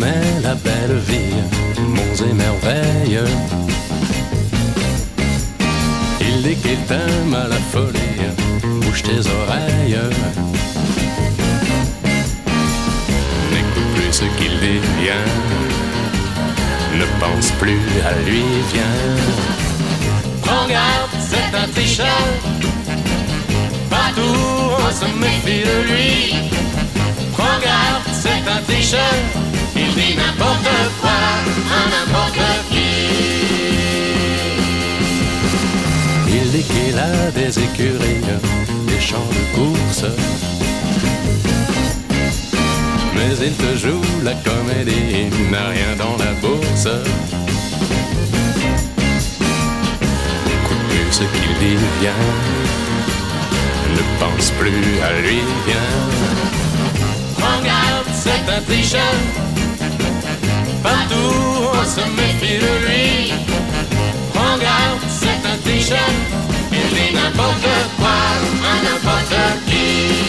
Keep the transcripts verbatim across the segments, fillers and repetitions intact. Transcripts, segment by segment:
promet la belle vie, monts et merveilles. Il dit qu'il t'aime à la folie, bouge tes oreilles. N'écoute plus ce qu'il dit, viens. Ne pense plus à lui, viens. Prends garde, c'est un tricheur. Partout on se méfie de lui. Prends garde, c'est un tricheur. Il dit n'importe quoi à n'importe qui. Il dit qu'il a des écuries, des champs de course. Mais il te joue la comédie, il n'a rien dans la bourse. N'écoute plus ce qu'il dit, viens. Ne pense plus à lui, viens. Prends garde, c'est un tricheur. Partout on se méfie de lui. Prends garde, c'est un tricheur. Il dit n'importe quoi à n'importe qui.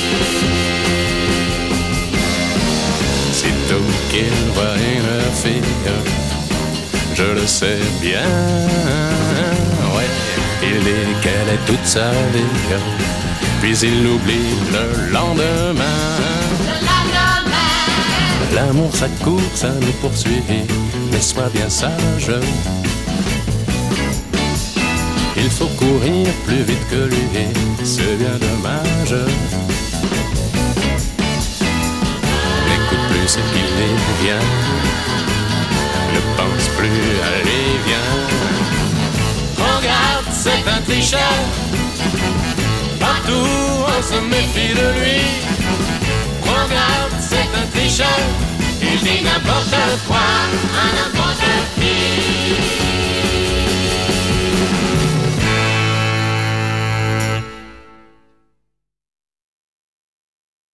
Sitôt qu'il voit une fille, je le sais bien, ouais, il dit qu'elle est toute sa vie, puis il l'oublie le lendemain. Le lendemain. L'amour ça court, ça nous poursuit, mais sois bien sage. Il faut courir plus vite que lui, c'est bien dommage. N'écoute plus ce qu'il dit, viens. Ne pense plus à lui, viens. Prends garde, c'est un tricheur. Partout on se méfie de lui. Prends garde, c'est un tricheur. Il dit n'importe quoi à n'importe